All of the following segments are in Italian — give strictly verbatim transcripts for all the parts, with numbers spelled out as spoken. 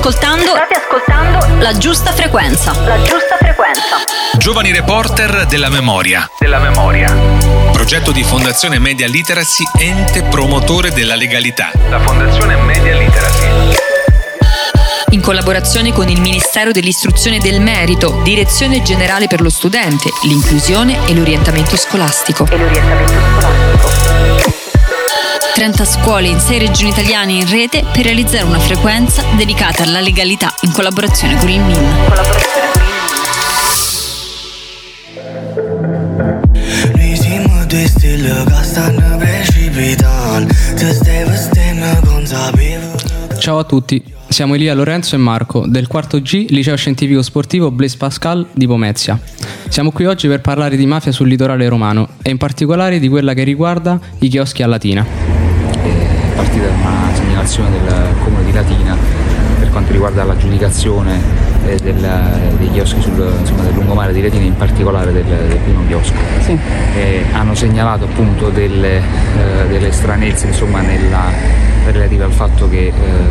ascoltando, state ascoltando La Giusta Frequenza. La Giusta Frequenza. Giovani reporter della memoria. Della memoria. Progetto di Fondazione Media Literacy, ente promotore della legalità. La Fondazione Media Literacy. In collaborazione con il Ministero dell'Istruzione e del Merito, Direzione Generale per lo Studente, l'Inclusione e l'Orientamento Scolastico. E l'orientamento scolastico. trenta scuole in sei regioni italiane in rete per realizzare una frequenza dedicata alla legalità in collaborazione con il M I N. Collaborazione con il M I N. Ciao a tutti, siamo Elia, Lorenzo e Marco del quarto G Liceo Scientifico Sportivo Blaise Pascal di Pomezia. Siamo qui oggi per parlare di mafia sul litorale romano e in particolare di quella che riguarda i chioschi a Latina. È partita una segnalazione del comune di Latina per quanto riguarda l'aggiudicazione eh, del, dei chioschi sul, insomma, del lungomare di Latina, in particolare del, del primo chiosco. Sì. Eh, hanno segnalato appunto delle, eh, delle stranezze insomma, nella, relative al fatto che eh,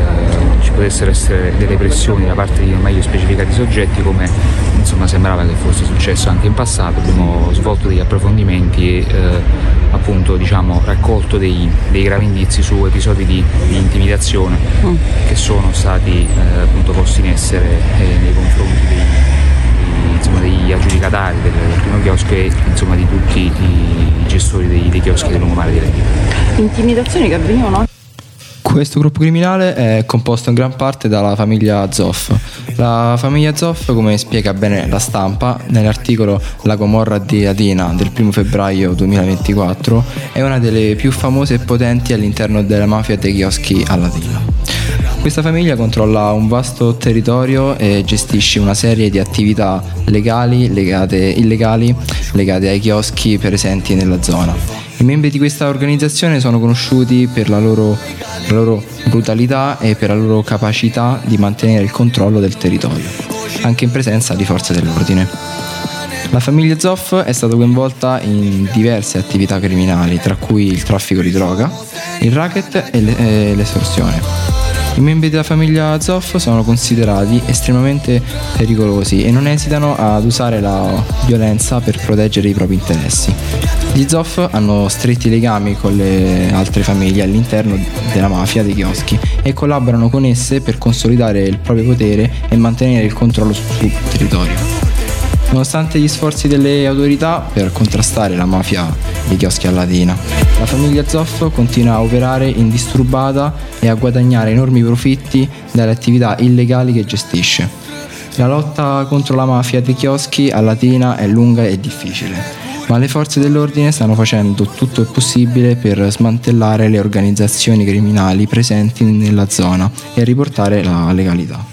ci potessero essere delle pressioni da parte di meglio specificati soggetti, come insomma sembrava che fosse successo anche in passato. Abbiamo svolto degli approfondimenti e eh, appunto diciamo raccolto dei, dei gravi indizi su episodi di, di intimidazione mm. che sono stati eh, appunto posti in essere eh, nei confronti dei, dei, insomma, degli aggiudicatari del, del primo chiosco e insomma di tutti i, i gestori dei, dei chioschi del lungomare di Latina. Intimidazioni che avvenivano? Questo gruppo criminale è composto in gran parte dalla famiglia Zoff. La famiglia Zoff, come spiega bene La Stampa nell'articolo La Gomorra di Latina del primo febbraio duemilaventiquattro, è una delle più famose e potenti all'interno della mafia dei chioschi a Latina. Questa famiglia controlla un vasto territorio e gestisce una serie di attività legali, legate, illegali legate ai chioschi presenti nella zona. I membri di questa organizzazione sono conosciuti per la loro, la loro brutalità e per la loro capacità di mantenere il controllo del territorio, anche in presenza di forze dell'ordine. La famiglia Zoff è stata coinvolta in diverse attività criminali, tra cui il traffico di droga, il racket e, le, e l'estorsione. I membri della famiglia Zoff sono considerati estremamente pericolosi e non esitano ad usare la violenza per proteggere i propri interessi. Gli Zoff hanno stretti legami con le altre famiglie all'interno della mafia dei chioschi e collaborano con esse per consolidare il proprio potere e mantenere il controllo sul territorio. Nonostante gli sforzi delle autorità per contrastare la mafia dei chioschi a Latina, la famiglia Zoff continua a operare indisturbata e a guadagnare enormi profitti dalle attività illegali che gestisce. La lotta contro la mafia dei chioschi a Latina è lunga e difficile, ma le forze dell'ordine stanno facendo tutto il possibile per smantellare le organizzazioni criminali presenti nella zona e riportare la legalità.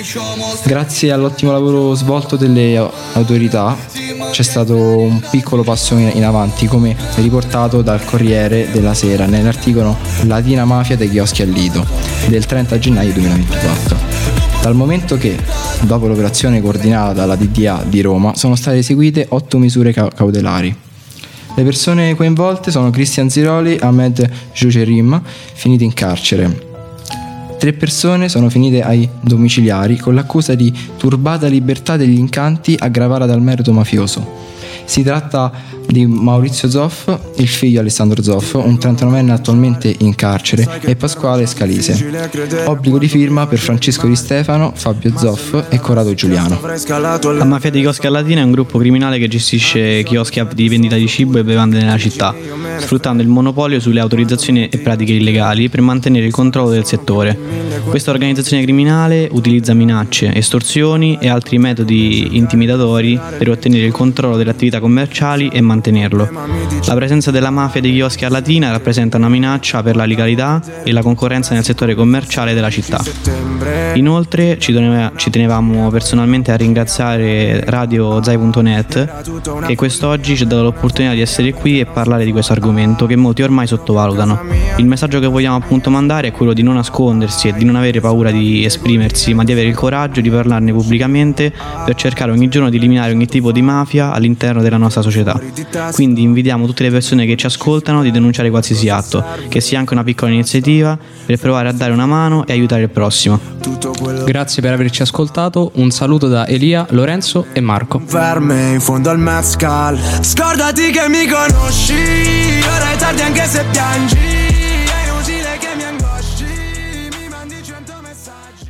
Grazie all'ottimo lavoro svolto dalle autorità c'è stato un piccolo passo in avanti, come riportato dal Corriere della Sera nell'articolo Latina Mafia dei chioschi al Lido del trenta gennaio duemilaventiquattro. Dal momento che, dopo l'operazione coordinata dalla D D A di Roma, sono state eseguite otto misure cautelari. Le persone coinvolte sono Cristian Ziroli e Ahmed Jocerim, finiti in carcere. Tre persone sono finite ai domiciliari con l'accusa di turbata libertà degli incanti aggravata dal merito mafioso. Si tratta di Maurizio Zoff, il figlio Alessandro Zoff, un trentanovenne attualmente in carcere, e Pasquale Scalise. Obbligo di firma per Francesco Di Stefano, Fabio Zoff e Corrado Giuliano. La mafia dei chioschi a Latina è un gruppo criminale che gestisce chioschi di vendita di cibo e bevande nella città, sfruttando il monopolio sulle autorizzazioni e pratiche illegali per mantenere il controllo del settore. Questa organizzazione criminale utilizza minacce, estorsioni e altri metodi intimidatori per ottenere il controllo delle attività commerciali e mantenerlo. La presenza della mafia dei chioschi a Latina rappresenta una minaccia per la legalità e la concorrenza nel settore commerciale della città. Inoltre ci, teneva, ci tenevamo personalmente a ringraziare Radio Zai punto net, che quest'oggi ci ha dato l'opportunità di essere qui e parlare di questo argomento che molti ormai sottovalutano. Il messaggio che vogliamo appunto mandare è quello di non nascondersi e di non avere paura di esprimersi, ma di avere il coraggio di parlarne pubblicamente per cercare ogni giorno di eliminare ogni tipo di mafia all'interno della nostra società. Quindi invitiamo tutte le persone che ci ascoltano di denunciare qualsiasi atto, che sia anche una piccola iniziativa, per provare a dare una mano e aiutare il prossimo. Grazie per averci ascoltato, un saluto da Elia, Lorenzo e Marco. Ferme in fondo al mezcal, scordati che mi conosci, ora è tardi anche se piangi, è inutile che mi angosci, mi mandi cento messaggi.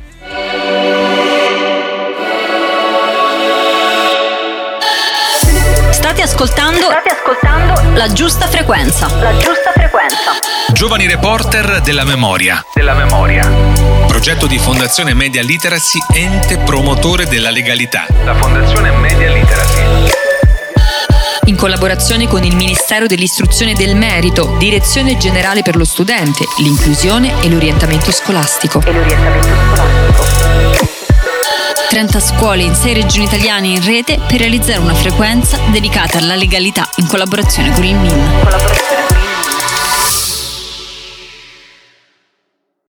State ascoltando, state ascoltando la giusta frequenza. La giusta frequenza. Giovani Reporter della Memoria. Della Memoria. Progetto di Fondazione Media Literacy, ente promotore della legalità. La Fondazione Media Literacy. In collaborazione con il Ministero dell'Istruzione e del Merito, Direzione Generale per lo Studente, l'Inclusione e l'Orientamento Scolastico. E l'orientamento scolastico. trenta scuole in sei regioni italiane in rete per realizzare una frequenza dedicata alla legalità in collaborazione con il M I N.